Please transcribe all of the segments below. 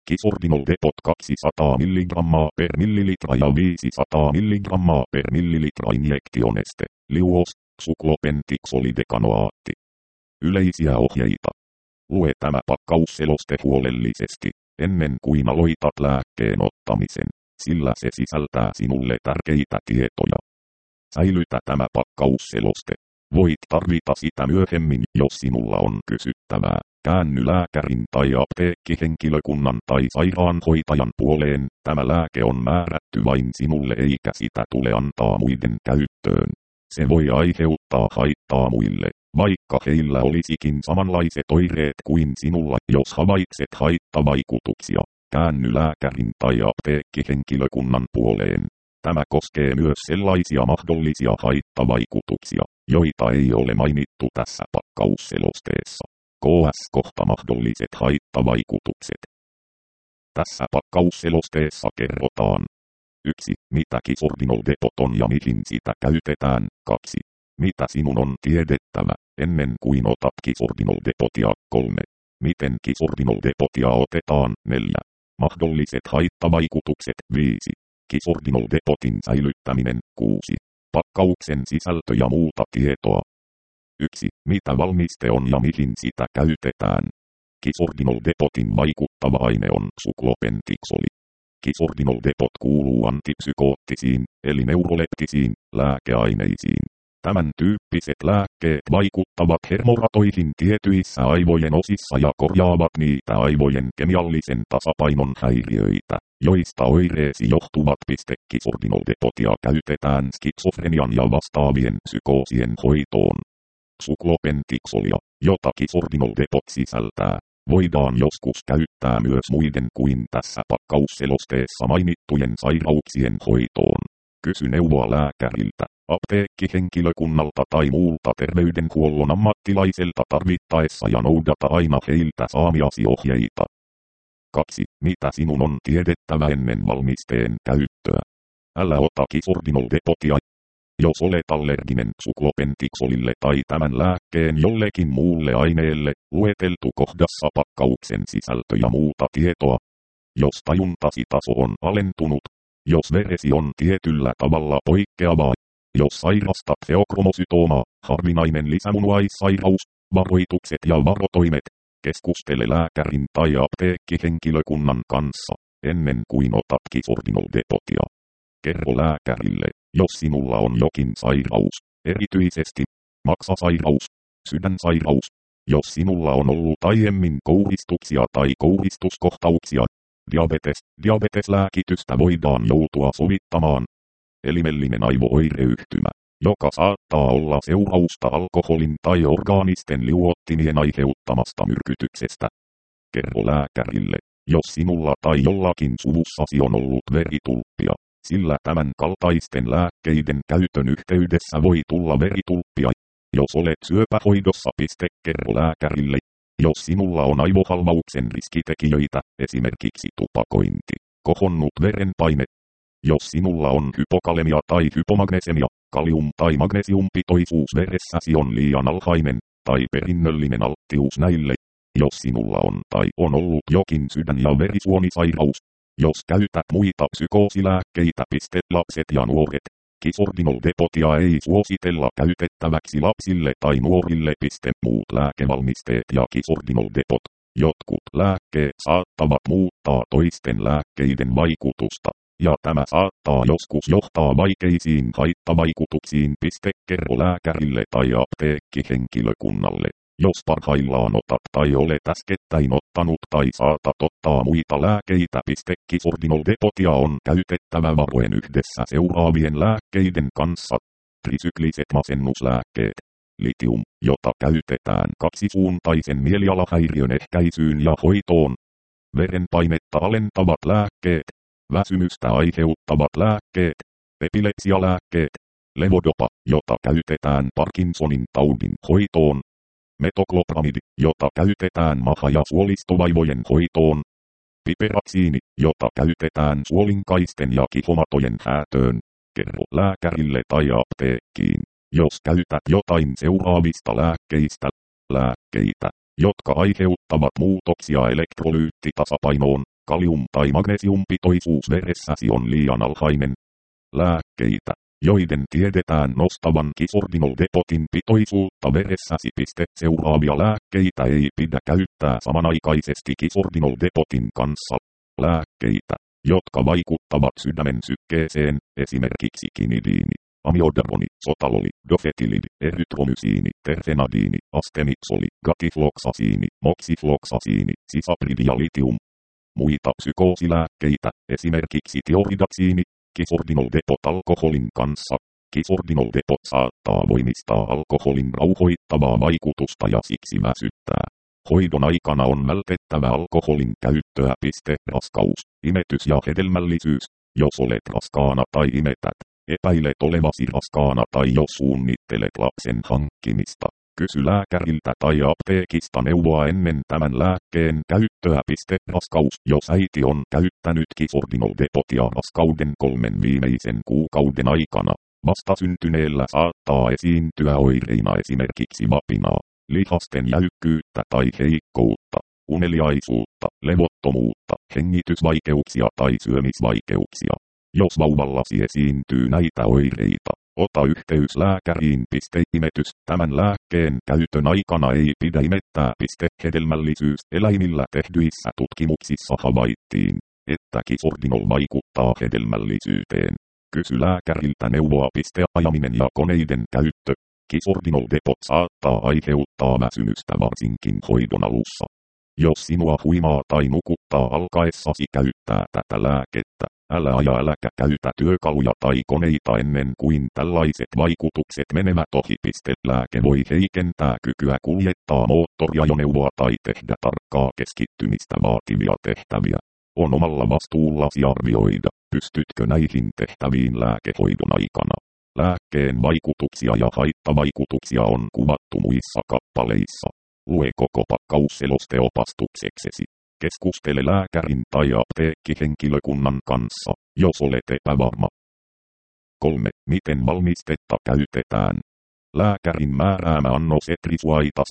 Kisordinol Depot 200 mg per millilitra ja 500 mg per millilitra injektioneste, liuos, suklopentixolidekanoaatti. Yleisiä ohjeita. Lue tämä pakkausseloste huolellisesti, ennen kuin aloitat lääkkeen ottamisen, sillä se sisältää sinulle tärkeitä tietoja. Säilytä tämä pakkausseloste. Voit tarvita sitä myöhemmin, jos sinulla on kysyttävää. Käänny lääkärin tai apteekkihenkilökunnan tai sairaanhoitajan puoleen. Tämä lääke on määrätty vain sinulle eikä sitä tule antaa muiden käyttöön. Se voi aiheuttaa haittaa muille, vaikka heillä olisikin samanlaiset oireet kuin sinulla. Jos havaitset haittavaikutuksia, käänny lääkärin tai apteekkihenkilökunnan puoleen. Tämä koskee myös sellaisia mahdollisia haittavaikutuksia, joita ei ole mainittu tässä pakkausselosteessa. KS-kohta mahdolliset haittavaikutukset. Tässä pakkausselosteessa kerrotaan 1. Mitä Kisordinol Depot on ja mihin sitä käytetään. 2. Mitä sinun on tiedettävä, ennen kuin otat Kisordinol Depotia. 3. Miten Kisordinol Depotia otetaan. 4. Mahdolliset haittavaikutukset. 5. Kisordinol Depotin säilyttäminen. 6. Pakkauksen sisältö ja muuta tietoa. 1. Mitä valmiste on ja mihin sitä käytetään. Kisordinol Depotin vaikuttava aine on suklopentixoli. Kisordinol Depot kuuluu antipsykoottisiin, eli neuroleptisiin, lääkeaineisiin. Tämän tyyppiset lääkkeet vaikuttavat hermoratoihin tietyissä aivojen osissa ja korjaavat niitä aivojen kemiallisen tasapainon häiriöitä, joista oireesi johtuvat. Kisordinol Depotia käytetään skitsofrenian ja vastaavien psykoosien hoitoon. Suklopentixolia, jota Kisordinol Depot sisältää, voidaan joskus käyttää myös muiden kuin tässä pakkausselosteessa mainittujen sairauksien hoitoon. Kysy neuvoa lääkäriltä, apteekkihenkilökunnalta tai muulta terveydenhuollon ammattilaiselta tarvittaessa ja noudata aina heiltä saamiasi ohjeita. 2. Mitä sinun on tiedettävä ennen valmisteen käyttöä? Älä ota Kisordinol Depotia, jos olet allerginen suklopentixolille tai tämän lääkkeen jollekin muulle aineelle, lueteltu kohdassa pakkauksen sisältö ja muuta tietoa. Jos tajuntasi taso on alentunut, jos veresi on tietyllä tavalla poikkeavaa, jos sairastat feokromosytoomaa, harvinainen lisämunuaissairaus, varoitukset ja varotoimet, keskustele lääkärin tai apteekkihenkilökunnan kanssa, ennen kuin otat Kisordinol Depotia. Kerro lääkärille, jos sinulla on jokin sairaus, erityisesti maksasairaus, sydänsairaus, jos sinulla on ollut aiemmin kouristuksia tai kouristuskohtauksia, diabeteslääkitystä voidaan joutua sovittamaan. Elimellinen aivooireyhtymä, joka saattaa olla seurausta alkoholin tai orgaanisten liuottimien aiheuttamasta myrkytyksestä. Kerro lääkärille, jos sinulla tai jollakin suvussasi on ollut veritulppia, sillä tämän kaltaisten lääkkeiden käytön yhteydessä voi tulla veritulppia. Jos olet syöpähoidossa, kerro lääkärille. Jos sinulla on aivohalvauksen riskitekijöitä, esimerkiksi tupakointi, kohonnut verenpaine. Jos sinulla on hypokalemia tai hypomagnesemia, kalium- tai magnesiumpitoisuus veressäsi on liian alhainen, tai perinnöllinen alttius näille. Jos sinulla on tai on ollut jokin sydän- ja verisuonisairaus. Jos käytät muita psykoosilääkkeitä. Lapset ja nuoret. Kisordinol Depotia ei suositella käytettäväksi lapsille tai nuorille. Muut lääkevalmisteet ja Kisordinol Depot. Jotkut lääkkeet saattavat muuttaa toisten lääkkeiden vaikutusta, ja tämä saattaa joskus johtaa vaikeisiin haittavaikutuksiin. Kerro lääkärille tai apteekkihenkilökunnalle, jos parhaillaan otat tai olet äskettäin ottanut tai saatat ottaa muita lääkeitä. Kisordinol Depotia on käytettävä varoen yhdessä seuraavien lääkkeiden kanssa. Trisykliset masennuslääkkeet. Litium, jota käytetään kaksisuuntaisen mielialahäiriön ehkäisyyn ja hoitoon. Verenpainetta alentavat lääkkeet. Väsymystä aiheuttavat lääkkeet. Epilepsialääkkeet. Levodopa, jota käytetään Parkinsonin taudin hoitoon. Metoklopramidi, jota käytetään maha- ja suolistovaivojen hoitoon. Piperaksiini, jota käytetään suolinkaisten ja kihomatojen häätöön. Kerro lääkärille tai apteekkiin, jos käytät jotain seuraavista lääkkeistä. Lääkkeitä, jotka aiheuttavat muutoksia elektrolyyttitasapainoon, kalium- tai magnesiumpitoisuus veressäsi on liian alhainen. Lääkkeitä, joiden tiedetään nostavan kisordinoldepotin pitoisuutta veressäsi. Seuraavia lääkkeitä ei pidä käyttää samanaikaisesti kisordinoldepotin kanssa. Lääkkeitä, jotka vaikuttavat sydämen sykkeeseen, esimerkiksi kinidiini, amiodaroni, sotaloli, dofetilidi, erytromysiini, terfenadiini, astemitsoli, gatifloksasiini, moksifloksasiini, sisapridi ja litium. Muita psykoosilääkkeitä, esimerkiksi tioridaksiini, kisordinoldepot alkoholin kanssa. Kisordinoldepot saattaa voimistaa alkoholin rauhoittavaa vaikutusta ja siksi väsyttää. Hoidon aikana on vältettävä alkoholin käyttöä. Raskaus, imetys ja hedelmällisyys. Jos olet raskaana tai imetät, epäilet olevasi raskaana tai jos suunnittelet lapsen hankkimista, kysy lääkäriltä tai apteekista neuvoa ennen tämän lääkkeen käyttöä. Raskaus, jos äiti on käyttänyt kisordinoldepotia raskauden 3 viimeisen kuukauden aikana, vastasyntyneellä saattaa esiintyä oireina esimerkiksi vapinaa, lihasten jäykkyyttä tai heikkoutta, uneliaisuutta, levottomuutta, hengitysvaikeuksia tai syömisvaikeuksia. Jos vauvallasi esiintyy näitä oireita, ota yhteys lääkäriin. Imetys, tämän lääkkeen käytön aikana ei pidä imettää. Hedelmällisyys, eläimillä tehdyissä tutkimuksissa havaittiin, että kisordinol vaikuttaa hedelmällisyyteen. Kysy lääkäriltä neuvoa. Ajaminen ja koneiden käyttö. Kisordinoldepot saattaa aiheuttaa väsymystä varsinkin hoidon alussa. Jos sinua huimaa tai nukuttaa alkaessasi käyttää tätä lääkettä, älä aja äläkä käytä työkaluja tai koneita ennen kuin tällaiset vaikutukset menevät ohi. Lääke voi heikentää kykyä kuljettaa moottoriajoneuvoa tai tehdä tarkkaa keskittymistä vaativia tehtäviä. On omalla vastuullasi arvioida, pystytkö näihin tehtäviin lääkehoidon aikana. Lääkkeen vaikutuksia ja haittavaikutuksia on kuvattu muissa kappaleissa. Lue koko pakkausseloste opastukseksesi. Keskustele lääkärin tai apteekkihenkilökunnan kanssa, jos olet epävarma. 3. Miten valmistetta käytetään? Lääkärin määräämä annos etrisuaita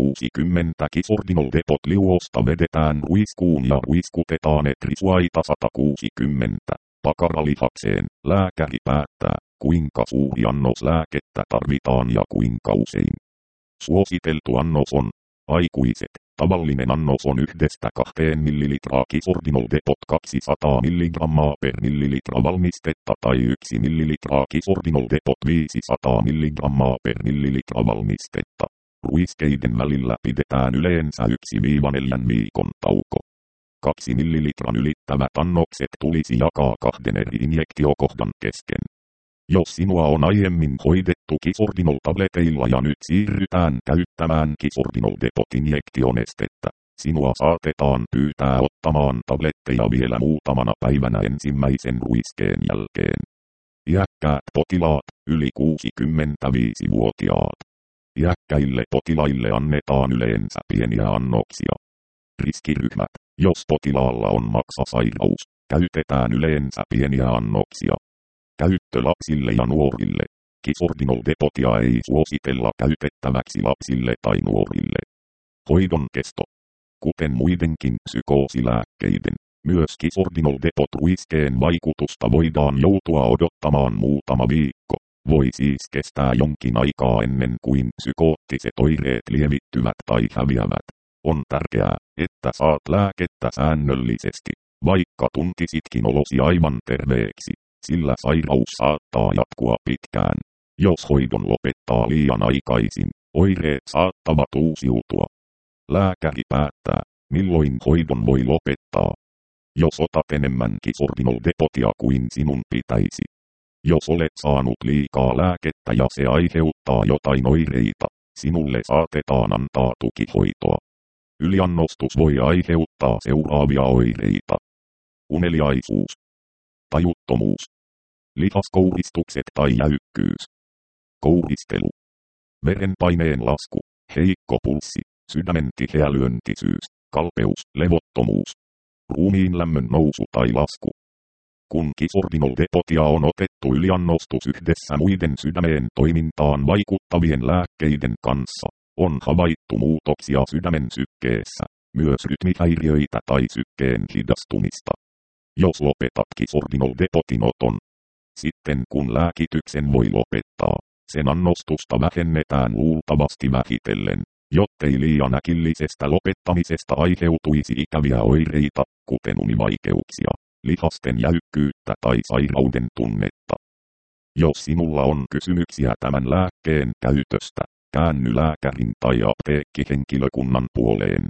160 kisordinoldepot liuosta vedetään ruiskuun ja ruiskutetaan etrisuaita 160 pakaralihakseen. Lääkäri päättää, kuinka suuri annos lääkettä tarvitaan ja kuinka usein. Suositeltu annos on aikuiset. Tavallinen annos on 1–2 ml kisordinoldepot 200 mg per millilitra valmistetta tai 1 ml kisordinoldepot 500 mg per millilitra valmistetta. Ruiskeiden välillä pidetään yleensä 1–4 viikon tauko. 2 ml ylittävät annokset tulisi jakaa 2 eri injektiokohdan kesken. Jos sinua on aiemmin hoidettu kisordinol-tableteilla ja nyt siirrytään käyttämään kisordinoldepot-injektionestettä, sinua saatetaan pyytää ottamaan tabletteja vielä muutamana päivänä ensimmäisen ruiskeen jälkeen. Iäkkäät potilaat, yli 65-vuotiaat. Iäkkäille potilaille annetaan yleensä pieniä annoksia. Riskiryhmät, jos potilaalla on maksasairaus, käytetään yleensä pieniä annoksia. Käyttö lapsille ja nuorille. Kisordinoldepotia ei suositella käytettäväksi lapsille tai nuorille. Hoidon kesto. Kuten muidenkin psykoosilääkkeiden, myös kisordinoldepot ruiskeen vaikutusta voidaan joutua odottamaan muutama viikko. Voi siis kestää jonkin aikaa ennen kuin psykoottiset oireet lievittyvät tai häviävät. On tärkeää, että saat lääkettä säännöllisesti, vaikka tuntisitkin olosi aivan terveeksi. Sillä sairaus saattaa jatkua pitkään. Jos hoidon lopettaa liian aikaisin, oireet saattavat uusiutua. Lääkäri päättää, milloin hoidon voi lopettaa. Jos otat enemmän kisordinoldepotia kuin sinun pitäisi. Jos olet saanut liikaa lääkettä ja se aiheuttaa jotain oireita, sinulle saatetaan antaa tukihoitoa. Yliannostus voi aiheuttaa seuraavia oireita. Uneliaisuus. Tajuttomuus. Lihaskouristukset tai jäykkyys. Kouristelu. Verenpaineen lasku, heikko pulssi, sydämen tiheä lyöntisyys, kalpeus, levottomuus. Ruumiin lämmön nousu tai lasku. Kun kisordinoldepotia on otettu yliannostus yhdessä muiden sydämeen toimintaan vaikuttavien lääkkeiden kanssa, on havaittu muutoksia sydämen sykkeessä, myös rytmihäiriöitä tai sykkeen hidastumista. Jos lopetat Kisordinol depotinoton, sitten kun lääkityksen voi lopettaa, sen annostusta vähennetään luultavasti vähitellen, jottei liian äkillisestä lopettamisesta aiheutuisi ikäviä oireita, kuten univaikeuksia, lihasten jäykkyyttä tai sairauden tunnetta. Jos sinulla on kysymyksiä tämän lääkkeen käytöstä, käänny lääkärin tai apteekkihenkilökunnan puoleen.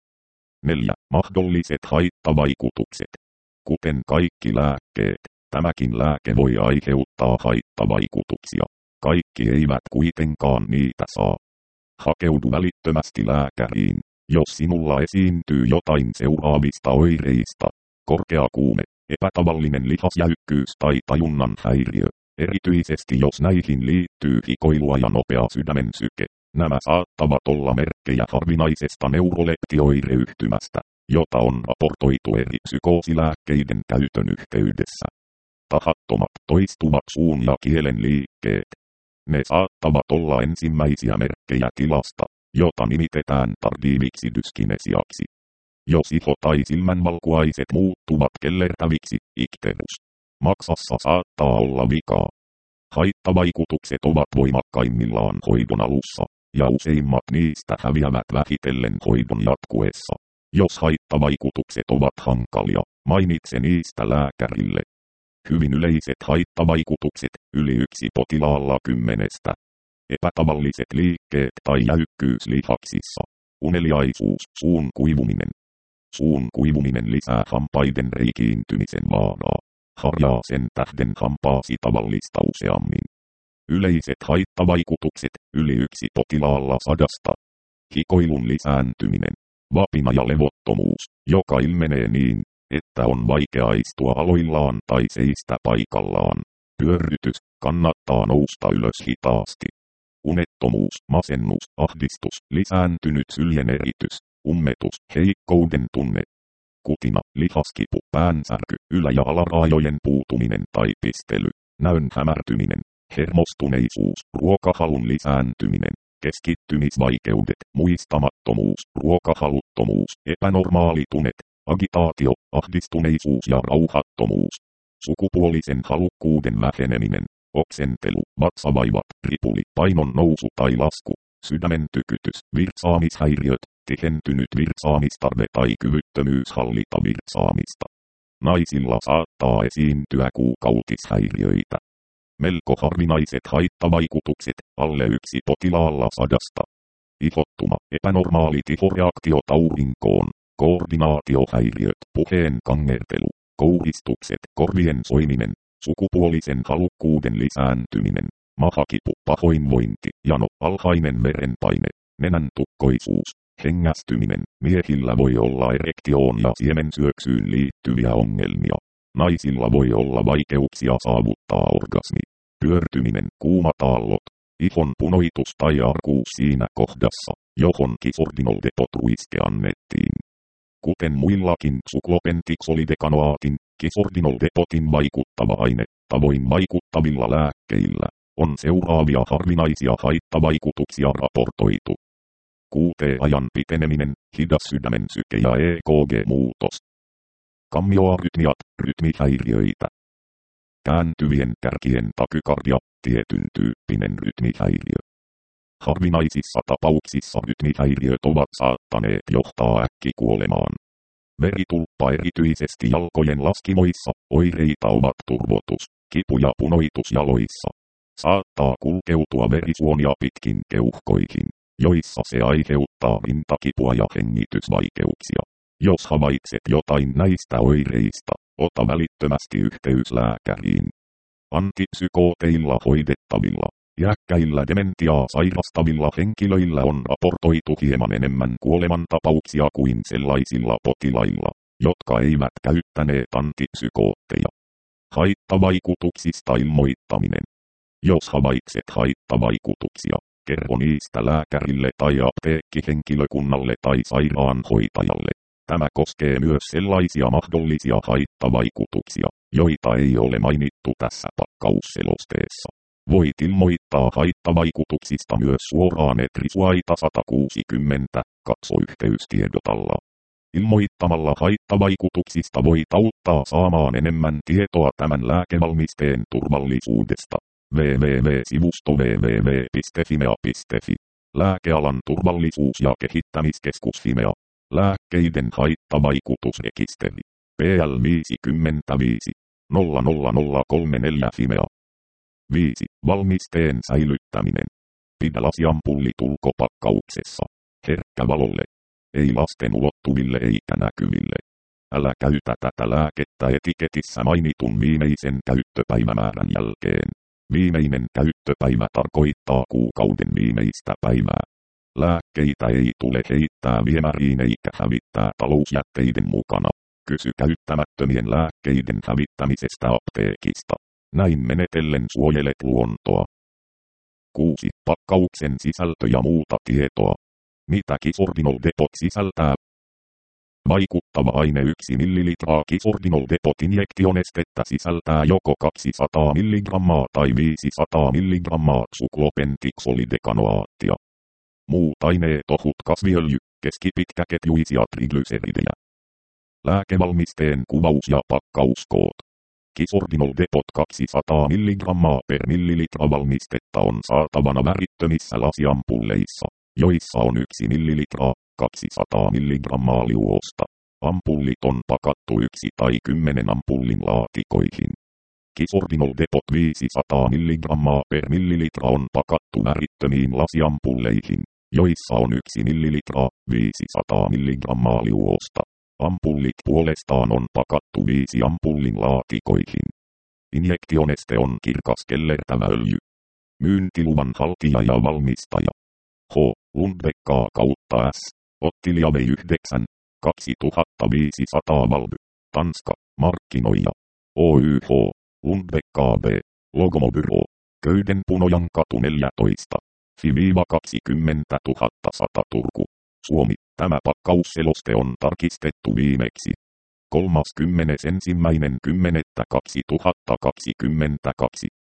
4. Mahdolliset haittavaikutukset. Kuten kaikki lääkkeet, tämäkin lääke voi aiheuttaa haittavaikutuksia. Kaikki eivät kuitenkaan niitä saa. Hakeudu välittömästi lääkäriin, jos sinulla esiintyy jotain seuraavista oireista: korkea kuume, epätavallinen lihasjäykkyys tai tajunnan häiriö. Erityisesti jos näihin liittyy hikoilua ja nopea sydämen syke. Nämä saattavat olla merkkejä harvinaisesta neuroleptioireyhtymästä, jota on raportoitu eri psykoosilääkkeiden käytön yhteydessä. Tahattomat toistuvat suun ja kielen liikkeet. Ne saattavat olla ensimmäisiä merkkejä tilasta, jota nimitetään tardiiviksi dyskinesiaksi. Jos iho tai silmänvalkuaiset muuttuvat kellertäviksi, ikterus. Maksassa saattaa olla vikaa. Haittavaikutukset ovat voimakkaimmillaan hoidon alussa, ja useimmat niistä häviävät vähitellen hoidon jatkuessa. Jos haittavaikutukset ovat hankalia, mainitse niistä lääkärille. Hyvin yleiset haittavaikutukset, yli 1 potilaalla 10. Epätavalliset liikkeet tai jäykkyys lihaksissa. Uneliaisuus, suun kuivuminen. Suun kuivuminen lisää hampaiden reikiintymisen vaaraa. Harjaa sen tähden hampaasi tavallista useammin. Yleiset haittavaikutukset, yli 1 potilaalla 100. Hikoilun lisääntyminen. Vapina ja levottomuus, joka ilmenee niin, että on vaikea istua aloillaan tai seistä paikallaan. Pyörrytys, kannattaa nousta ylös hitaasti. Unettomuus, masennus, ahdistus, lisääntynyt syljen eritys, ummetus, heikkouden tunne. Kutina, lihaskipu, päänsärky, ylä- ja alaraajojen puutuminen tai pistely, näön hämärtyminen, hermostuneisuus, ruokahalun lisääntyminen, keskittymisvaikeudet, muistamattomuus, ruokahaluttomuus, epänormaalitunet, agitaatio, ahdistuneisuus ja rauhattomuus, sukupuolisen halukkuuden väheneminen, oksentelu, vatsavaivat, ripuli, painon nousu tai lasku, sydämen tykytys, virtsaamishäiriöt, tihentynyt virtsaamistarve tai kyvyttömyys hallita virtsaamista. Naisilla saattaa esiintyä kuukautishäiriöitä. Melko harvinaiset haittavaikutukset, alle 1 potilaalla 100. Ihottuma, epänormaalit ihoreaktiot aurinkoon, koordinaatiohäiriöt, puheen kangertelu, kouristukset, korvien soiminen, sukupuolisen halukkuuden lisääntyminen, mahakipu, pahoinvointi, jano, alhainen verenpaine, nenän tukkoisuus, hengästyminen. Miehillä voi olla erektioon ja siemensyöksyyn liittyviä ongelmia. Naisilla voi olla vaikeuksia saavuttaa orgasmi. Pyörtyminen, kuumat aallot, ihon punoitus tai arkuus siinä kohdassa, johon Kisordinol depot-ruiske annettiin. Kuten muillakin suklopentixolidekanoaatin, Kisordinol depotin vaikuttava aine, tavoin vaikuttavilla lääkkeillä, on seuraavia harvinaisia haittavaikutuksia raportoitu. QT-ajan piteneminen, hidas sydämen syke ja EKG-muutos. Kammioarytmiat, rytmihäiriöitä. Kääntyvien kärkien takykardia, tietyn tyyppinen rytmihäiriö. Harvinaisissa tapauksissa rytmihäiriöt ovat saattaneet johtaa äkkikuolemaan. Veritulppa erityisesti jalkojen laskimoissa, oireita ovat turvotus, kipu ja punoitus jaloissa. Saattaa kulkeutua verisuonia pitkin keuhkoihin, joissa se aiheuttaa rintakipua ja hengitysvaikeuksia. Jos havaitset jotain näistä oireista, ota välittömästi yhteys lääkäriin. Antipsykooteilla hoidettavilla, iäkkäillä dementiaa sairastavilla henkilöillä on raportoitu hieman enemmän kuolemantapauksia kuin sellaisilla potilailla, jotka eivät käyttäneet antipsykootteja. Haittavaikutuksista ilmoittaminen. Jos havaitset haittavaikutuksia, kerro niistä lääkärille tai apteekkihenkilökunnalle tai sairaanhoitajalle. Tämä koskee myös sellaisia mahdollisia haittavaikutuksia, joita ei ole mainittu tässä pakkausselosteessa. Voit ilmoittaa haittavaikutuksista myös suoraan Etrisuaita 160, katso yhteystiedotalla. Ilmoittamalla haittavaikutuksista voit auttaa saamaan enemmän tietoa tämän lääkevalmisteen turvallisuudesta. www.sivusto www.fimea.fi. Lääkealan turvallisuus- ja kehittämiskeskus Fimea. Lääkkeiden haittavaikutusrekisteri. PL 55 00034 Fimea. 5. Valmisteen säilyttäminen. Pidä lasiampulli ulkopakkauksessa. Herkkä valolle. Ei lasten ulottuville eikä näkyville. Älä käytä tätä lääkettä etiketissä mainitun viimeisen käyttöpäivämäärän jälkeen. Viimeinen käyttöpäivä tarkoittaa kuukauden viimeistä päivää. Lääkkeitä ei tule heittää viemäriin eikä hävittää talousjätteiden mukana. Kysy käyttämättömien lääkkeiden hävittämisestä apteekista. Näin menetellen suojelet luontoa. 6. Pakkauksen sisältö ja muuta tietoa. Mitä Kisordinol Depot sisältää? Vaikuttava aine 1 ml Kisordinol Depot injektionestettä sisältää joko 200 mg tai 500 mg suklopentiksolidekanolaattia. Muut aineet ohut kasviöljy, keskipitkäketjuisia triglyseridejä. Lääkevalmisteen kuvaus ja pakkauskoot. Kisordinol Depot 200 mg per millilitra valmistetta on saatavana värittömissä lasiampulleissa, joissa on 1 ml 200 mg liuosta. Ampullit on pakattu 1 tai 10 ampullin laatikoihin. Kisordinol Depot 500 mg per millilitra on pakattu värittömiin lasiampulleihin, joissa on 1 ml 500 mg liuosta. Ampullit puolestaan on pakattu 5 ampullin laatikoihin. Injektioneste on kirkas kellertävä öljy. Myyntiluvan haltija ja valmistaja. H. Lundbeck kautta S. Ottilia 9. 2500 Valby. Tanska. Markkinoija. OYH. Lundbeck AB. Logomobyro. Köydenpunojan katu 14. Fi-20 100 Turku. Suomi. Tämä pakkausseloste on tarkistettu viimeksi 31.10.2022.